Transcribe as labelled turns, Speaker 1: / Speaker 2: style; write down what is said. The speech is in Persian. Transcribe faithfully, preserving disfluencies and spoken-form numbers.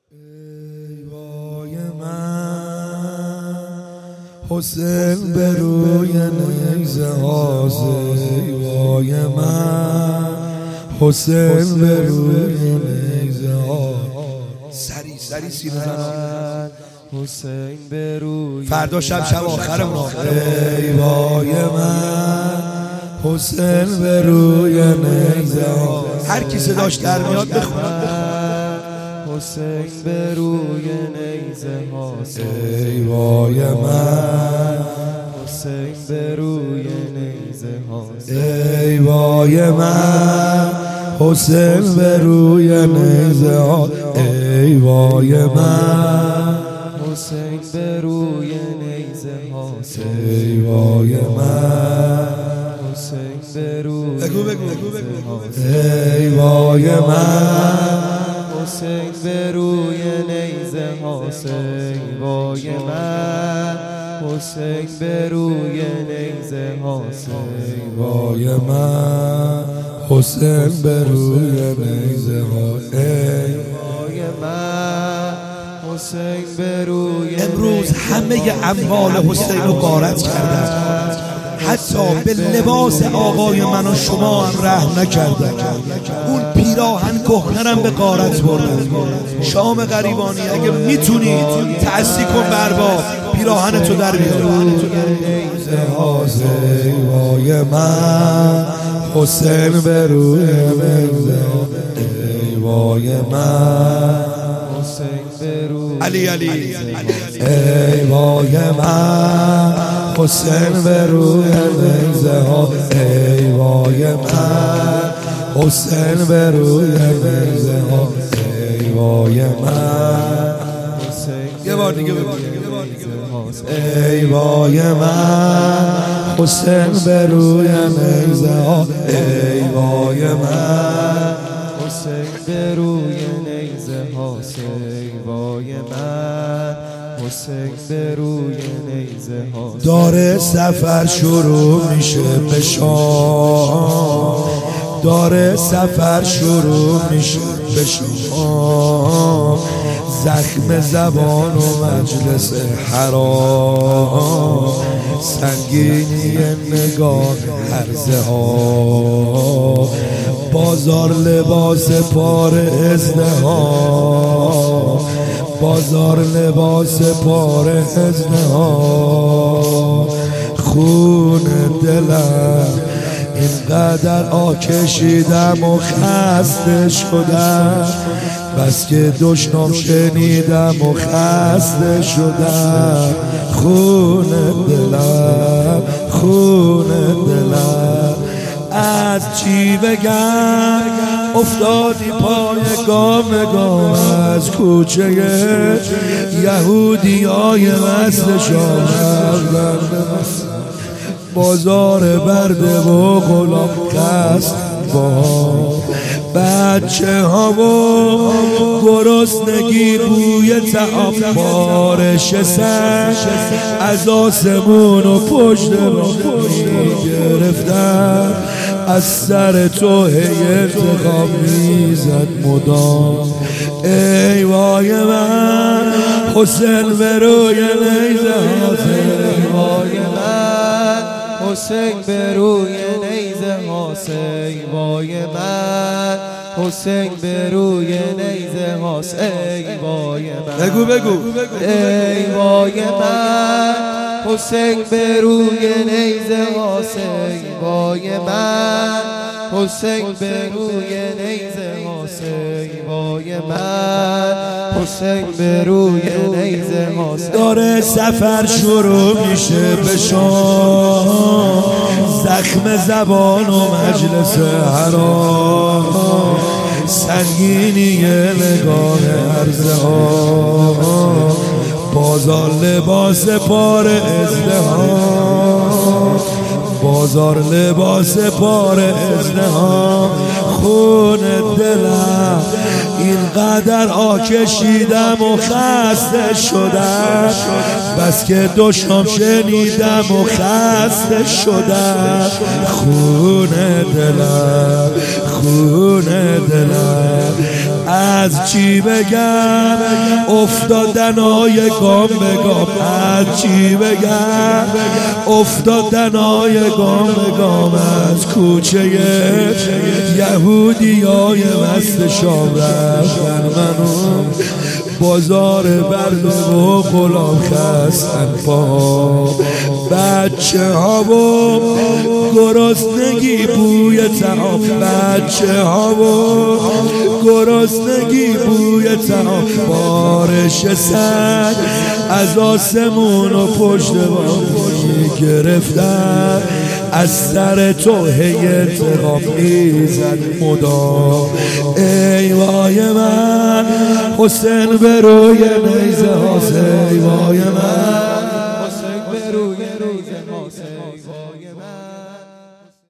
Speaker 1: ای وای من حسین به روی نیزه هاست، ای وای من حسین به روی نیزه هاست. سری سری سینه زن
Speaker 2: حسین به روی
Speaker 1: فردا شب شب آخر ما. ای وای من حسین به روی نیزه هاست. هر کی صداش در میاد بخونه.
Speaker 2: حسین به روی نیزه هاست،
Speaker 1: ای وای من
Speaker 2: حسین به روی نیزه هاست،
Speaker 1: ای وای من حسین به روی نیزه هاست. ای وای من
Speaker 2: حسین به روی نیزه هاست،
Speaker 1: ای وای من
Speaker 2: حسین به روی
Speaker 1: بگو بگو بگو
Speaker 2: نیزه
Speaker 1: بگو
Speaker 2: هاست.
Speaker 1: ای وای من
Speaker 2: حسین به روی نیزه هاست، ای وای من حسین به روی نیزه هاست، ای
Speaker 1: وای من حسین به روی نیزه هاست. ای
Speaker 2: وای من حسین به روی
Speaker 1: امروز همه اموال حسین رو غارت کردن، حتی به لباس آقای من و شما هم رحم نکردن. اون پیراهن کهنرم به غارت بردن. شام غریبانی اگه میتونی تأسی کن برباب پیراهن تو در بیار. ای وای من حسین به روی نیزه، ای وای من
Speaker 2: حسین به روی
Speaker 1: علی علی ای وای من حسین به روی نیزه ها. ای وای من حسین به روی نیزه ها. ای وای من یه بار دیگه بگو. ای وای من حسین به روی نیزه ها. ای وای من
Speaker 2: حسین به روی نیزه هاست، ای وای من حسین به روی نیزه هاست.
Speaker 1: داره سفر شروع میشه به شام، داره سفر شروع میشه به شام. زخم زبان و مجلس حرام، سنگینی نگاه هرزه ها. بازار لباس پار ازدهام، بازار لباس پار ازدهام. خون دلم اینقدر آکشیدم و خسته شدم، بس که دشنام شنیدم و خسته شدم. خون دلم خون دلم از چی بگم، افتادی پای گام گام از کوچه یهودی های وصل شام. بازار برده و غلام قصد با بچه ها و گرسنگی بوی طعام بارش سنگ از آسمون و پشت را گرفتن. از سر تو هی ارتقام میزد مدام. ای وای من حسین به روی نیزه هاست،
Speaker 2: ای وای من حسین به روی نیزه هاست، ای وای من حسین به روی نیزه هاست، ای وای من
Speaker 1: بگو بگو
Speaker 2: ای وای من حسین به روی نیزه هاست، ای وای من حسین به روی نیزه هاست، ای وای من حسین به روی نیزه هاست.
Speaker 1: داره سفر شروع میشه به شام، زخم زبان و مجلس حرام. سنگینی نگاه عرضه ها، بازار لباس پار ازدهام، بازار لباس پار ازدهام. خون دلم اینقدر آکشیدم و خسته شدم، بس که دشنام شنیدم و خسته شدم. خون دلم خون دلم از چی بگم افتادن های گام به گام، از چی بگم افتادن های گام به گام، از کوچه یهودی های مست شام رفتن منو بازار برده و غلام خستن پا، بچه ها و گرسنگی بوی طعام، بچه ها و گرسنگی بوی طعام، بارش سگ از آسمون و پشت بام گرفتن، از سر تو هی انتقام میزد مدام. ای وای من حسین به روی نیزه هاست، ای وای من